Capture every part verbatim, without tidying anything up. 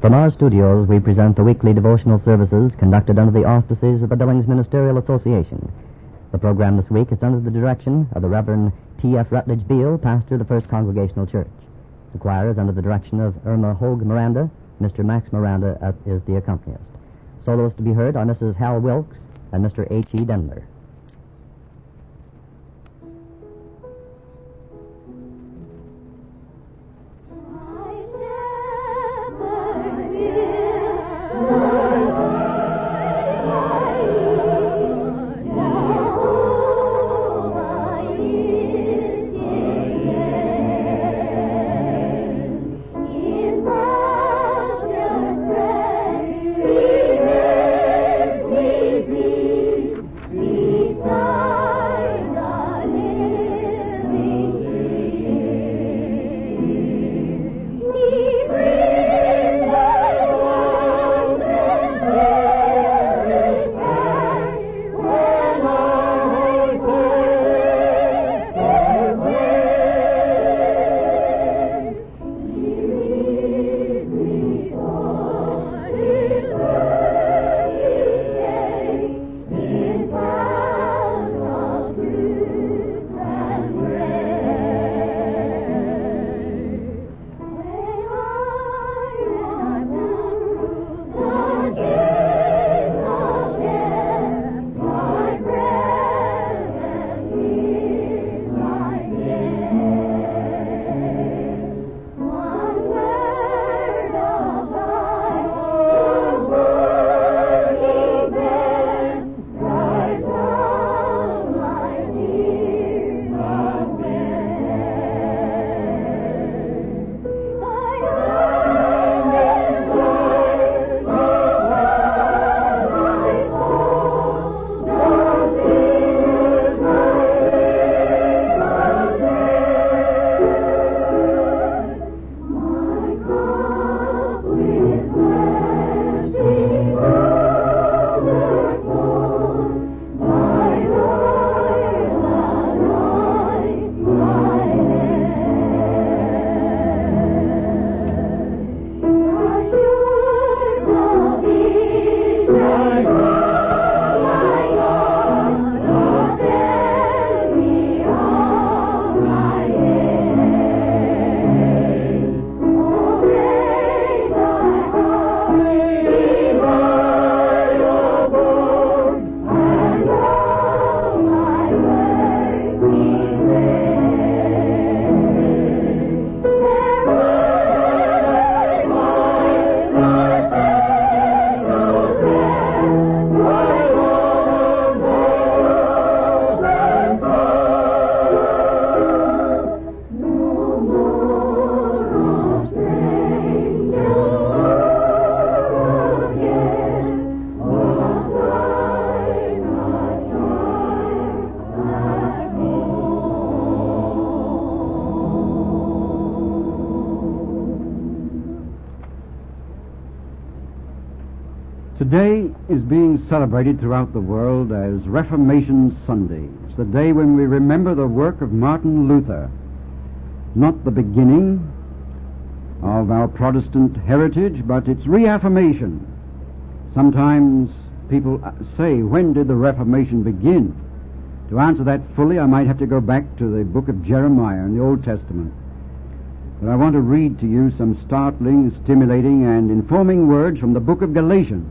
From our studios, we present the weekly devotional services conducted under the auspices of the Billings Ministerial Association. The program this week is under the direction of the Reverend T F Rutledge Beale, pastor of the First Congregational Church. The choir is under the direction of Irma Hogue Miranda. Mister Max Miranda uh, is the accompanist. Solos to be heard are Missus Hal Wilkes and Mister H E Denler. Today is being celebrated throughout the world as Reformation Sunday. It's the day when we remember the work of Martin Luther, not the beginning of our Protestant heritage, but its reaffirmation. Sometimes people say, when did the Reformation begin? To answer that fully, I might have to go back to the book of Jeremiah in the Old Testament. But I want to read to you some startling, stimulating, and informing words from the book of Galatians.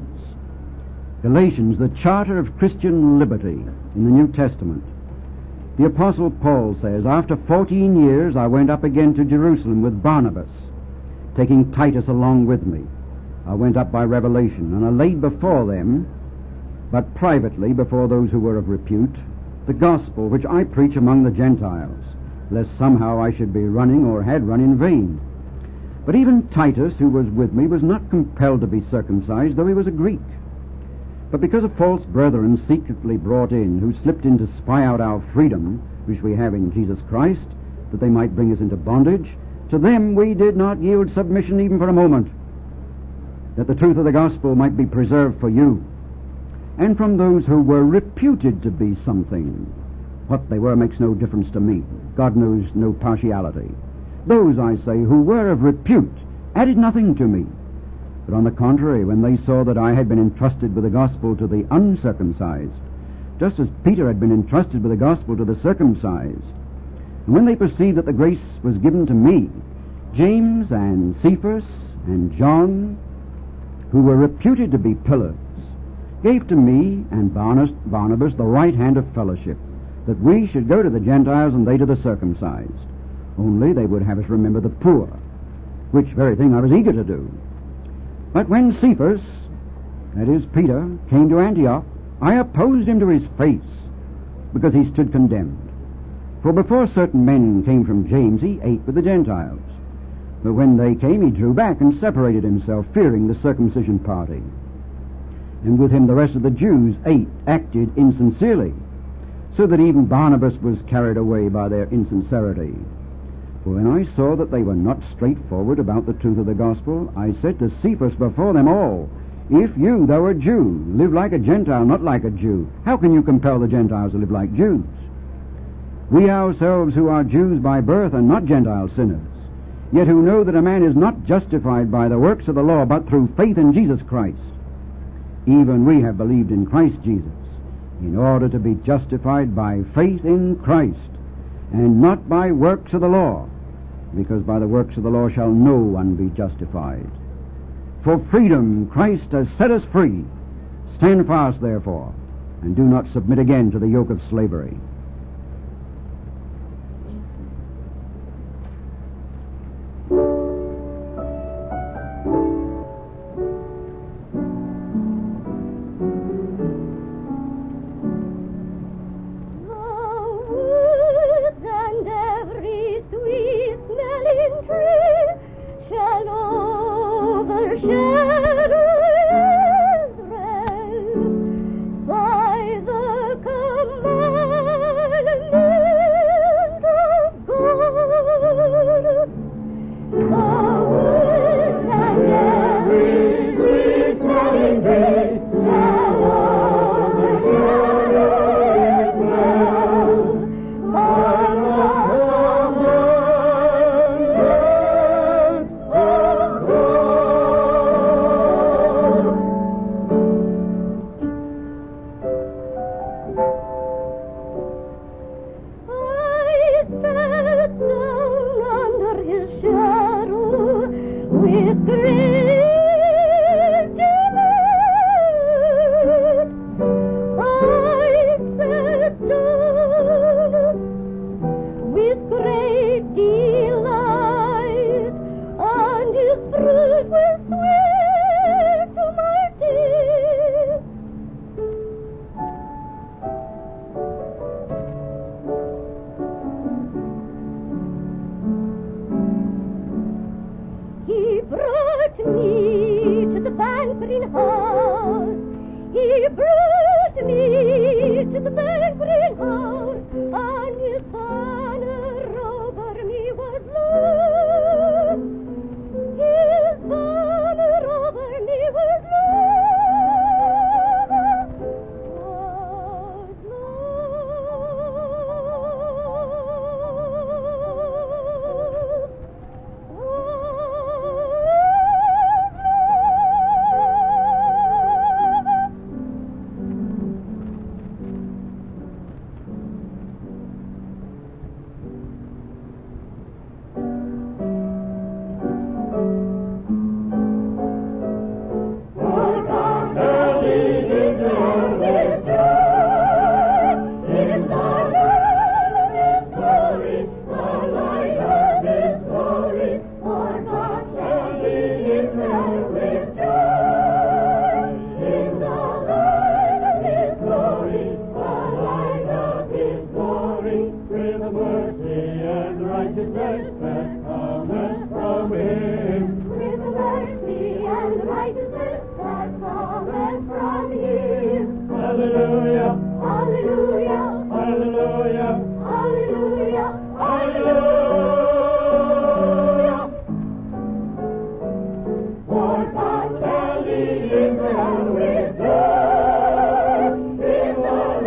Galatians, the charter of Christian liberty in the New Testament. The Apostle Paul says, after fourteen years I went up again to Jerusalem with Barnabas, taking Titus along with me. I went up by revelation, and I laid before them, but privately before those who were of repute, the gospel which I preach among the Gentiles, lest somehow I should be running or had run in vain. But even Titus, who was with me, was not compelled to be circumcised, though he was a Greek. But because of false brethren secretly brought in, who slipped in to spy out our freedom, which we have in Jesus Christ, that they might bring us into bondage, to them we did not yield submission even for a moment, that the truth of the gospel might be preserved for you. And from those who were reputed to be something, what they were makes no difference to me. God knows no partiality. Those, I say, who were of repute, added nothing to me. But on the contrary, when they saw that I had been entrusted with the gospel to the uncircumcised, just as Peter had been entrusted with the gospel to the circumcised, and when they perceived that the grace was given to me, James and Cephas and John, who were reputed to be pillars, gave to me and Barnabas the right hand of fellowship, that we should go to the Gentiles and they to the circumcised. Only they would have us remember the poor, which very thing I was eager to do. But when Cephas, that is Peter, came to Antioch, I opposed him to his face, because he stood condemned. For before certain men came from James, he ate with the Gentiles. But when they came, he drew back and separated himself, fearing the circumcision party. And with him the rest of the Jews ate, acted insincerely, so that even Barnabas was carried away by their insincerity. For when I saw that they were not straightforward about the truth of the gospel, I said to Cephas before them all, if you, though a Jew, live like a Gentile, not like a Jew, how can you compel the Gentiles to live like Jews? We ourselves who are Jews by birth are not Gentile sinners, yet who know that a man is not justified by the works of the law, but through faith in Jesus Christ. Even we have believed in Christ Jesus, in order to be justified by faith in Christ, and not by works of the law, because by the works of the law shall no one be justified. For freedom Christ has set us free. Stand fast, therefore, and do not submit again to the yoke of slavery.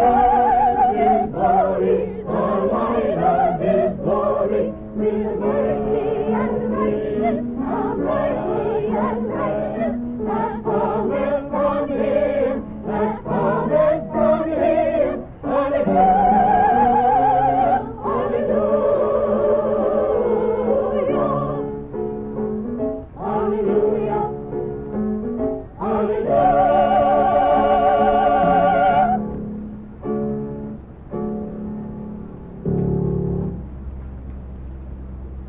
With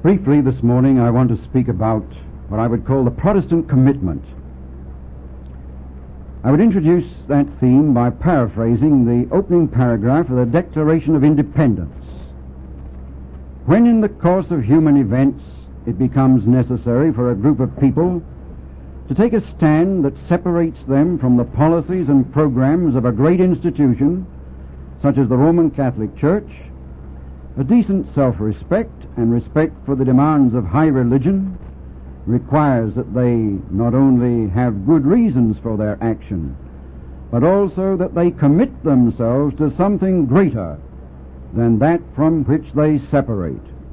Briefly this morning I want to speak about what I would call the Protestant commitment. I would introduce that theme by paraphrasing the opening paragraph of the Declaration of Independence. When in the course of human events it becomes necessary for a group of people to take a stand that separates them from the policies and programs of a great institution, such as the Roman Catholic Church, a decent self-respect and respect for the demands of high religion requires that they not only have good reasons for their action, but also that they commit themselves to something greater than that from which they separate.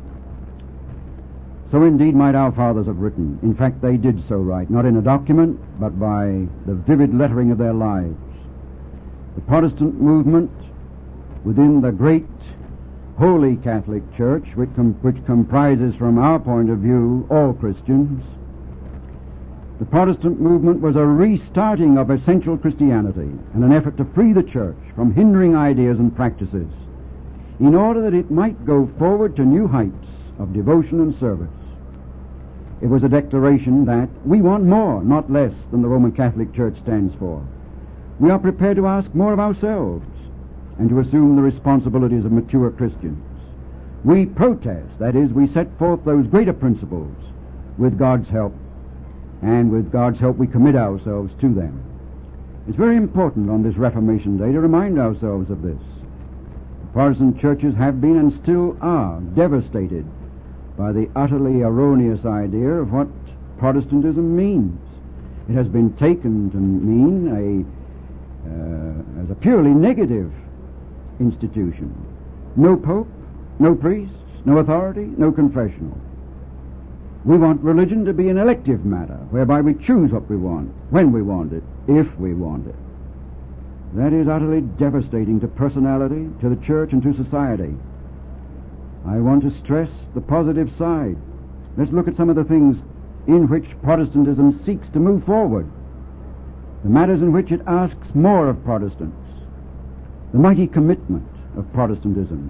So indeed might our fathers have written. In fact, they did so write, not in a document, but by the vivid lettering of their lives. The Protestant movement within the great Holy Catholic Church, which, com- which comprises, from our point of view, all Christians, the Protestant movement was a restarting of essential Christianity and an effort to free the Church from hindering ideas and practices in order that it might go forward to new heights of devotion and service. It was a declaration that we want more, not less, than the Roman Catholic Church stands for. We are prepared to ask more of ourselves and to assume the responsibilities of mature Christians. We protest, that is, we set forth those greater principles with God's help, and with God's help we commit ourselves to them. It's very important on this Reformation Day to remind ourselves of this. The Protestant churches have been and still are devastated by the utterly erroneous idea of what Protestantism means. It has been taken to mean a, uh, as a purely negative institution. No pope, no priests, no authority, no confessional. We want religion to be an elective matter, whereby we choose what we want, when we want it, if we want it. That is utterly devastating to personality, to the church, and to society. I want to stress the positive side. Let's look at some of the things in which Protestantism seeks to move forward, the matters in which it asks more of Protestants, the mighty commitment of Protestantism.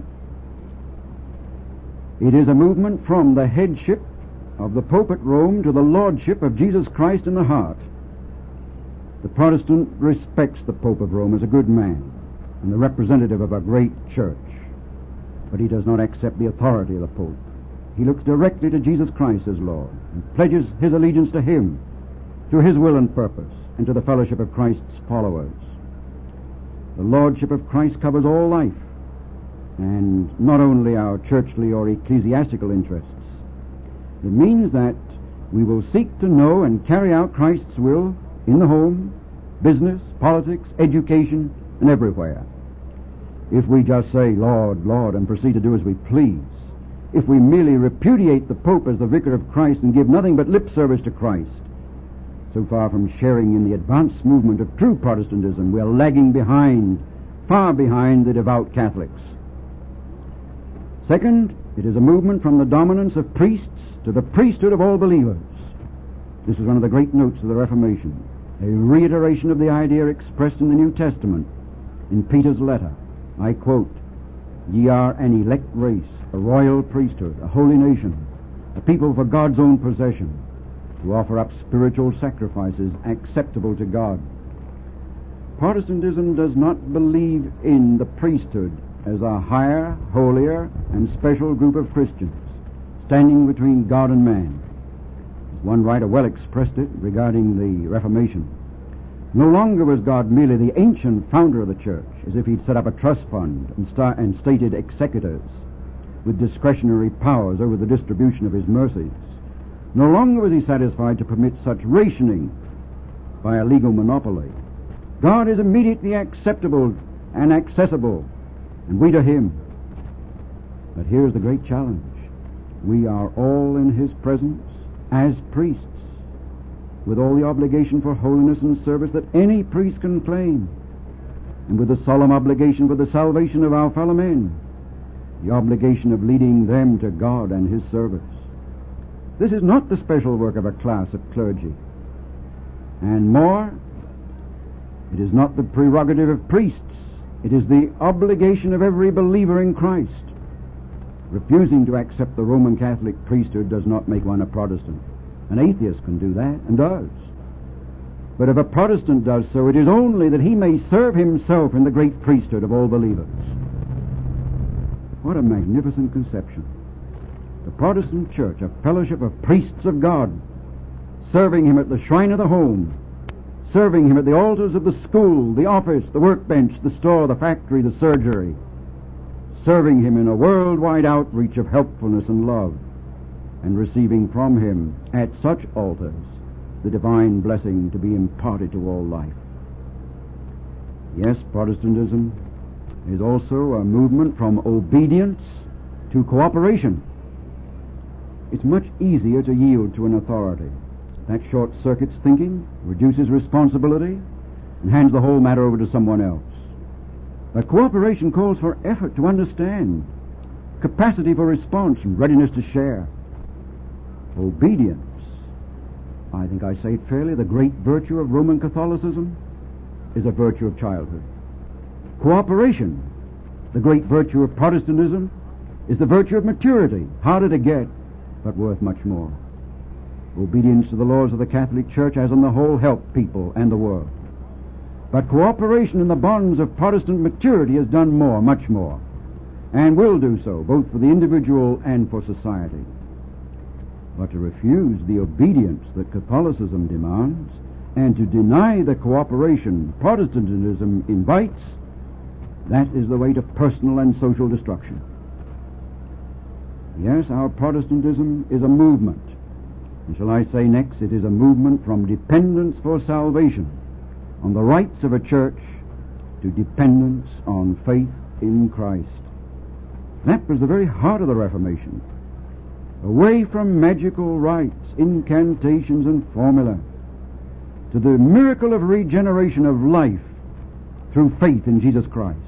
It is a movement from the headship of the Pope at Rome to the lordship of Jesus Christ in the heart. The Protestant respects the Pope of Rome as a good man and the representative of a great church, but he does not accept the authority of the Pope. He looks directly to Jesus Christ as Lord and pledges his allegiance to him, to his will and purpose, and to the fellowship of Christ's followers. The lordship of Christ covers all life, and not only our churchly or ecclesiastical interests. It means that we will seek to know and carry out Christ's will in the home, business, politics, education, and everywhere. If we just say, Lord, Lord, and proceed to do as we please, if we merely repudiate the Pope as the vicar of Christ and give nothing but lip service to Christ, so far from sharing in the advanced movement of true Protestantism, we are lagging behind, far behind the devout Catholics. Second, it is a movement from the dominance of priests to the priesthood of all believers. This is one of the great notes of the Reformation, a reiteration of the idea expressed in the New Testament in Peter's letter. I quote, "Ye are an elect race, a royal priesthood, a holy nation, a people for God's own possession, to offer up spiritual sacrifices acceptable to God." Protestantism does not believe in the priesthood as a higher, holier, and special group of Christians standing between God and man. As one writer well expressed it regarding the Reformation, no longer was God merely the ancient founder of the church, as if he'd set up a trust fund and, start, and stated executors with discretionary powers over the distribution of his mercies. No longer was he satisfied to permit such rationing by a legal monopoly. God is immediately acceptable and accessible, and we to him. But here's the great challenge. We are all in his presence as priests, with all the obligation for holiness and service that any priest can claim, and with the solemn obligation for the salvation of our fellow men, the obligation of leading them to God and his service. This is not the special work of a class of clergy. And more, it is not the prerogative of priests. It is the obligation of every believer in Christ. Refusing to accept the Roman Catholic priesthood does not make one a Protestant. An atheist can do that, and does. But if a Protestant does so, it is only that he may serve himself in the great priesthood of all believers. What a magnificent conception. The Protestant Church, a fellowship of priests of God, serving him at the shrine of the home, serving him at the altars of the school, the office, the workbench, the store, the factory, the surgery, serving him in a worldwide outreach of helpfulness and love, and receiving from him at such altars the divine blessing to be imparted to all life. Yes, Protestantism is also a movement from obedience to cooperation. It's much easier to yield to an authority. That short-circuits thinking, reduces responsibility, and hands the whole matter over to someone else. But cooperation calls for effort to understand, capacity for response, and readiness to share. Obedience, I think I say it fairly, the great virtue of Roman Catholicism is a virtue of childhood. Cooperation, the great virtue of Protestantism, is the virtue of maturity, harder to get, but worth much more. Obedience to the laws of the Catholic Church has on the whole helped people and the world. But cooperation in the bonds of Protestant maturity has done more, much more, and will do so, both for the individual and for society. But to refuse the obedience that Catholicism demands, and to deny the cooperation Protestantism invites, that is the way to personal and social destruction. Yes, our Protestantism is a movement. And shall I say next, it is a movement from dependence for salvation on the rights of a church to dependence on faith in Christ. That was the very heart of the Reformation. Away from magical rites, incantations, and formula, to the miracle of regeneration of life through faith in Jesus Christ.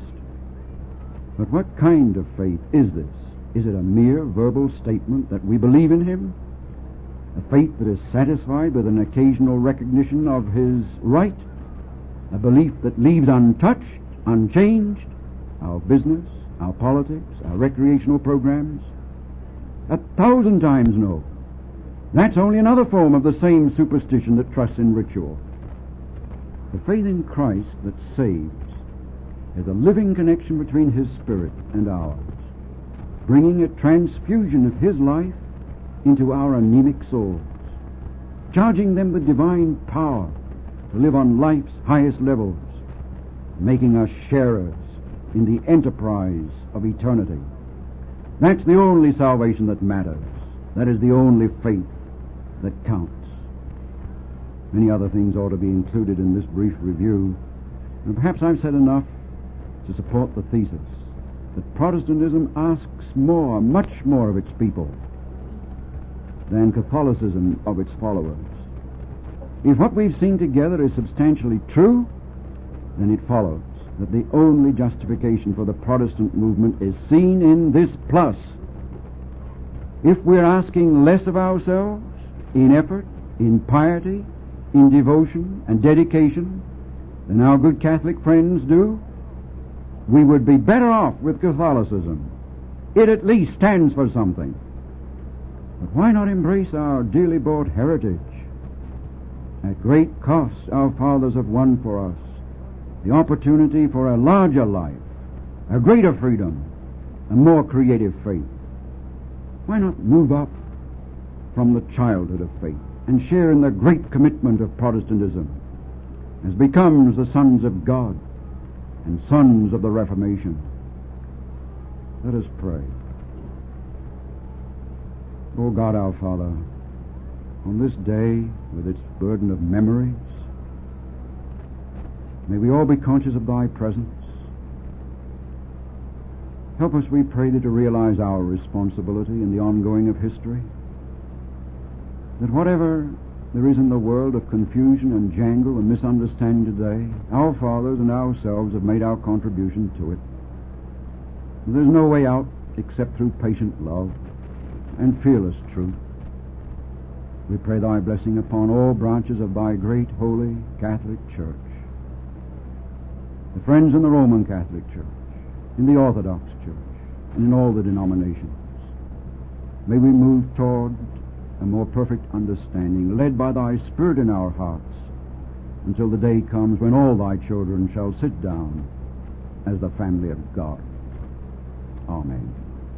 But what kind of faith is this? Is it a mere verbal statement that we believe in Him? A faith that is satisfied with an occasional recognition of His right? A belief that leaves untouched, unchanged, our business, our politics, our recreational programs? A thousand times no. That's only another form of the same superstition that trusts in ritual. The faith in Christ that saves is a living connection between His Spirit and ours, bringing a transfusion of His life into our anemic souls, charging them with divine power to live on life's highest levels, making us sharers in the enterprise of eternity. That's the only salvation that matters. That is the only faith that counts. Many other things ought to be included in this brief review, and perhaps I've said enough to support the thesis that Protestantism asks more, much more of its people than Catholicism of its followers. If what we've seen together is substantially true, then it follows that the only justification for the Protestant movement is seen in this plus. If we're asking less of ourselves in effort, in piety, in devotion and dedication than our good Catholic friends do, we would be better off with Catholicism. It at least stands for something. But why not embrace our dearly bought heritage? At great cost our fathers have won for us the opportunity for a larger life, a greater freedom, a more creative faith. Why not move up from the childhood of faith and share in the great commitment of Protestantism as becomes the sons of God and sons of the Reformation? Let us pray. O God our Father, on this day with its burden of memories, may we all be conscious of Thy presence. Help us, we pray Thee, to realize our responsibility in the ongoing of history, that whatever there is in the world of confusion and jangle and misunderstanding today, our fathers and ourselves have made our contribution to it. There's no way out except through patient love and fearless truth. We pray Thy blessing upon all branches of Thy great, holy Catholic Church, the friends in the Roman Catholic Church, in the Orthodox Church, and in all the denominations. May we move toward a more perfect understanding, led by thy Spirit in our hearts, until the day comes when all thy children shall sit down as the family of God. Amen.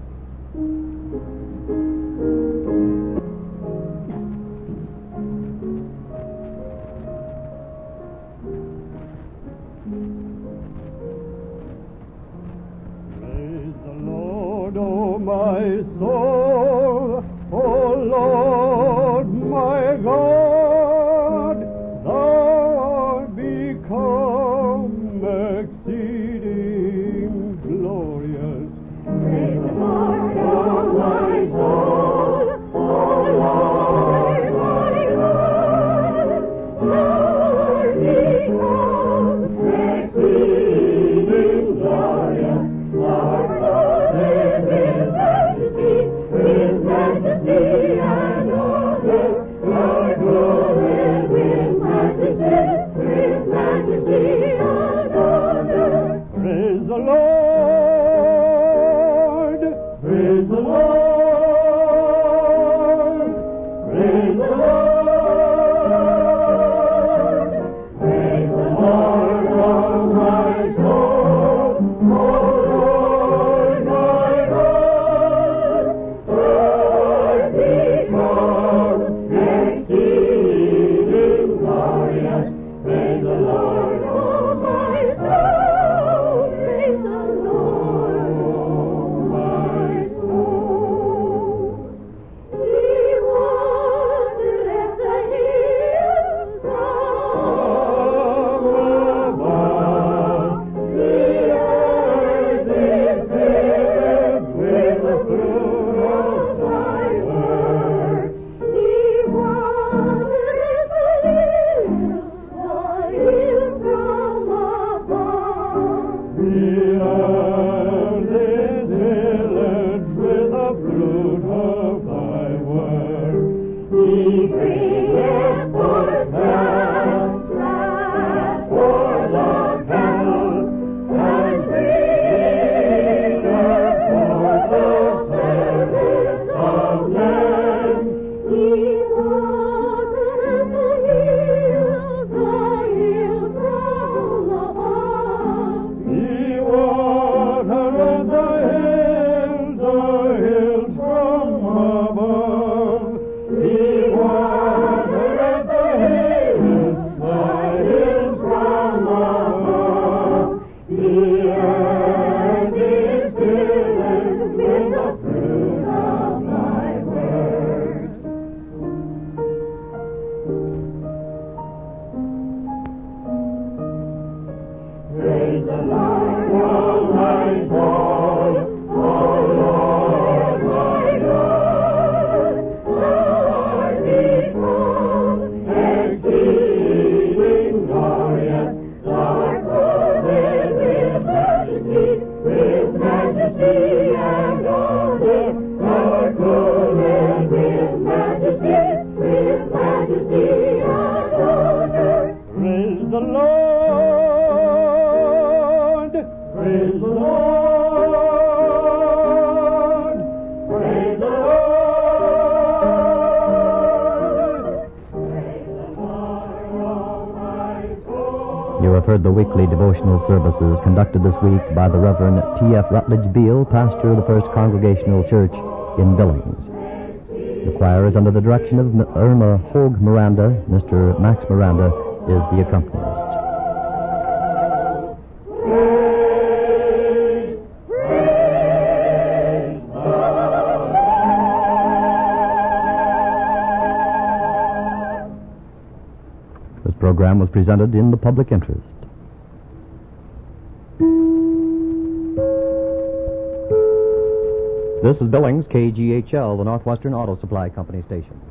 Praise the Lord, O my soul, O Lord, my God, thou art become exceeding glorious. Praise the Lord, O my soul, O Lord, my God, thou art become exceeding glorious. Our God is in majesty, in majesty and honor. Our God is in majesty, in majesty and honor. Praise the Lord, praise the Lord, praise the Lord, Praise the Lord, O my soul, O Lord, my God, thou art become exceeding glorious. Praise the Lord, O my soul, praise the Lord, O my soul. He wandereth the hills from above. The earth is filled with the fruit of thy work. He wandereth the hills, the hills from above. the earth is filled with the fruit of thy work. He bringeth forth grass, grass for the cattle, and bringeth forth the service of men. He watereth the hills, the hills from above. He watereth the hills, the hills from above. He watereth the hills, the hills from above. The earth is filled with the fruit of thy works. Praise the Lord, O my soul, O Lord, my God, thou art become exceeding glorious. Thou art clothed with majesty, with majesty and honor. Thou art clothed with majesty, with majesty and honor. Praise the Lord, praise the Lord, Praise the Lord. Praise the Lord, O my soul. You have heard the weekly devotional services conducted this week by the Reverend T F Rutledge Beale, pastor of the First Congregational Church in Billings. The choir is under the direction of M- Irma Hogue Miranda. Mister Max Miranda is the accompanist. Praise, praise the Lord. This program was presented in the public interest. This is Billings, K G H L, the Northwestern Auto Supply Company station.